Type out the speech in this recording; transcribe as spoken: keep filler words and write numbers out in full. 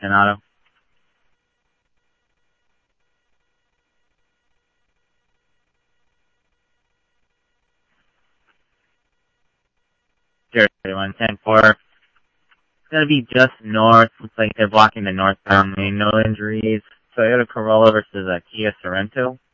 and auto. zero one ten four. It's going to be just north. Looks like they're blocking the northbound lane. No injuries. Toyota Corolla versus a Kia Sorento.